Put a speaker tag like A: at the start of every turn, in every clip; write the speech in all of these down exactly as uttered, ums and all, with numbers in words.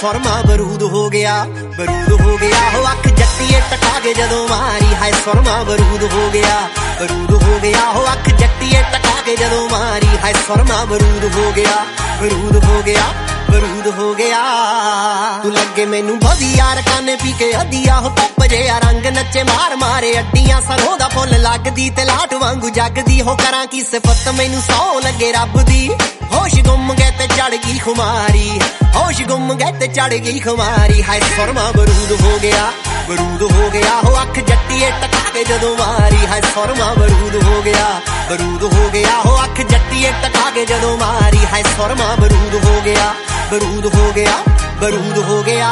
A: सुरमा बरूद हो गया, बरूद हो गया हो अख जट्टीए टका के जदों मारी हाय सुरमा बरूद हो गया, बरूद हो गया हो अख जट्टीए टका के जदों मारी हाय सुरमा बरूद हो गया, बरूद हो गया, बरूद हो गया। तू लगे मैनू वधिया रकाने पी के अदिया हो धुप जिहा रंग नचे मार मारे अड्डियां सरों दा फुल लगदी ते लाट वांगू जगदी हो करां की सिफत मैनू सौ लगे रब दी। होश गुम गए ते चढ़ गई खुमारी, होश गुम गए ते चढ़ गई खुमारी हाय सुरमा बरूद हो गया, बरूद हो गया हो अख जट्टीए टका के जदों मारी हाय सुरमा बरूद हो गया, बरूद हो गया हो अख जट्टीए टका के जदों मारी हाय सुरमा बरूद हो गया, बरूद हो गया, बरूद हो गया।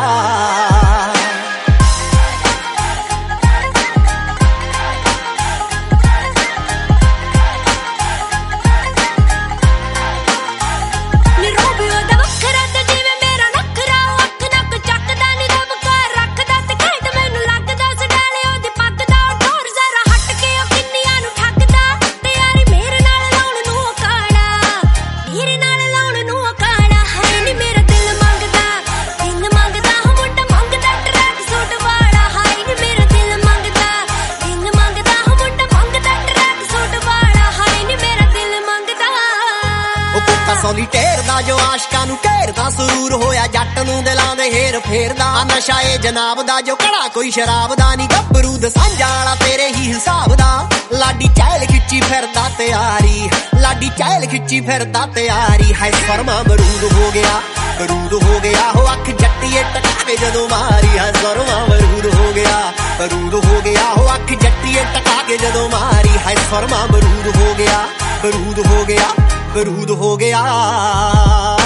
A: सोलीटेर दा जो आशकां नू घेरदा सुरूर होया जट नू दिलां दे हेर फेरदा नशा ए जनाब दा जो कड़ा कोई शराब दा नी गभरू दसांजा वाला तेरे ही हिसाब दा। लाडी चैल खिच्ची फिरदा तैयारी, लाडी चैल खिच्ची फिरदा तैयारी हाय सुरमा बरूद हो गया, बरूद हो गया हो अख जट्टीए टका के जदों मारी हाय सुरमा बरूद हो गया, बरूद हो गया हो अख जट्टीए टका के जदों मारी हाय सुरमा बरूद हो गया, बरूद हो गया, बरूद हो गया।